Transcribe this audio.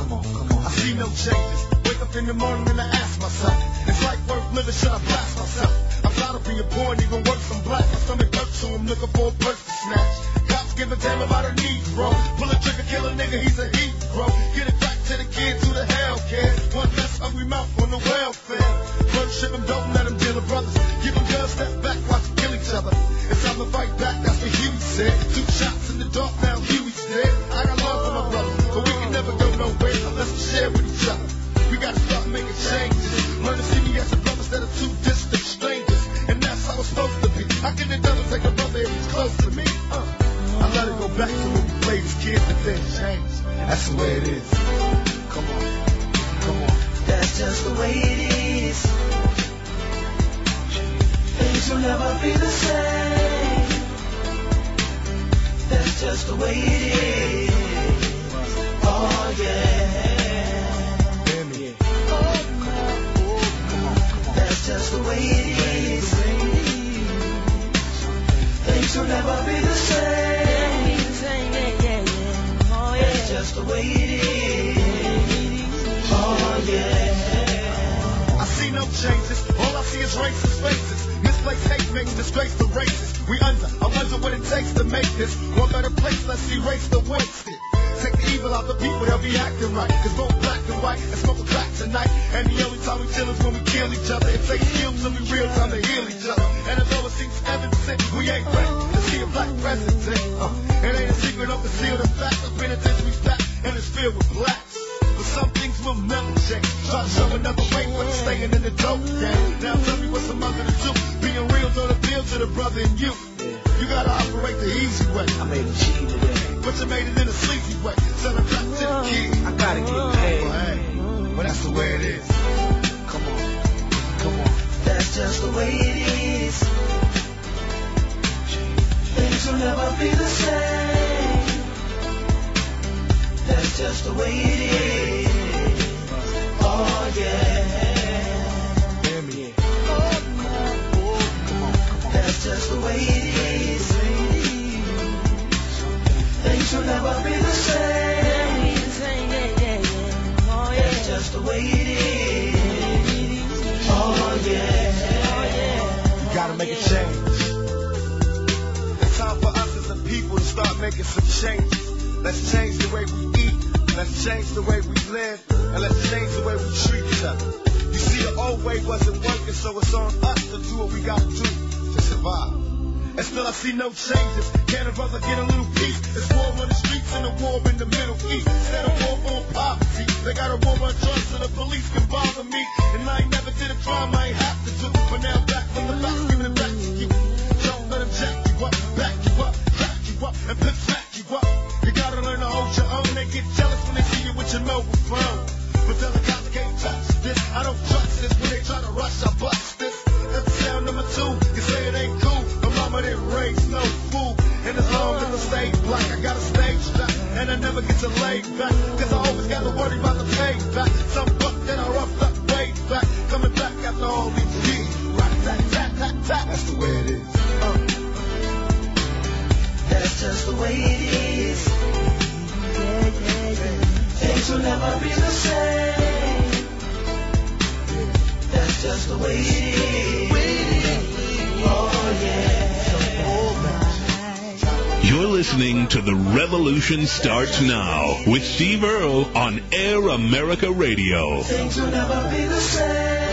Come on. I see no changes. Wake up in the morning and I ask myself, is life worth living? Should I blast myself? I'm tired of being poor and even worse, I'm black. My stomach hurts, so I'm looking for a purse to snatch. Cops give a damn about a Negro. Pull a trigger, kill a nigga, he's a hero. Get it back to the kids who the hell cares. One less hungry mouth on the welfare. First ship them, don't let them deal with brothers. Give them guns, step back, watch them kill each other. It's time to fight back, that's what Huey said. 2 shots in the dark, now Huey's dead. I got love for my brothers, but we can never go nowhere unless we share with each other. We gotta start making changes. Learn to see me as a brother instead of 2 distant strangers. And that's how it's supposed to be. How can the devil take a brother if he's close to me? I let it go back to when we played as kids and things changed. That's the way it is. Come on. That's just the way it is. Things will never be the same. That's just the way it is. Oh yeah. That's just the way it is. Things will never be the same. That's just the way it is. Oh yeah. I see no changes. All I see is racist faces. Misplaced hate makes disgrace to races. I wonder what it takes to make this one better place. Let's erase the wasted. Take the evil out the people, they'll be acting right. Cause both black and white and smoke a crack tonight. And the only time we chill is when we kill each other. It takes skills and we real time to heal each other. And although it seems evident, we ain't ready to see a black president. It ain't a secret of concealed the fact of penitentiary's back and it's filled with blacks. But some things will never change. Try to show another way, but staying in the dope game. Now tell me what's the mother to do. Being real don't appeal to the brother in you. You gotta operate the easy way. I made a G today. But you made it in a sleazy way. Sell it back to the kid. I gotta get paid. But that's the way it is. Come on. That's just the way it is. Things will never be the same. That's just the way it is. Oh yeah. That's just the way it is. Things will never be the same. That's just the way it is. Oh yeah. You gotta make a change. It's time for us as a people to start making some changes. Let's change the way we eat. Let's change the way we live. And let's change the way we treat each other. You see, the old way wasn't working, so it's on us to do what we gotta do to survive. And still I see no changes. Can a brother get a little peace? It's war on the streets and a war in the Middle East. Instead of war on poverty, they got a war on drugs so the police can bother me. And I ain't never did a crime I ain't have to do. But now I'm back from the back, giving it back to you. Don't let them jack you up, back you up, crack you up, and pimp smack you up. You gotta learn to hold your own. They get jealous when they see you with your mobile phone. But tell the cops can't touch this. I don't trust this. When they try to rush, I bust this. That's sound number 2. You say it ain't cool. Mama didn't raise no fool. And as long as I stay black, I got a stage strap. And I never get to lay back. Cause I always gotta worry about the payback. Some buck that I roughed up way back. Coming back after all these years. That's the way it is. That's just the way it is. Things will never be the same. That's just the way it is. Oh yeah. You're listening to The Revolution Starts Now with Steve Earle on Air America Radio. Things will never be the same.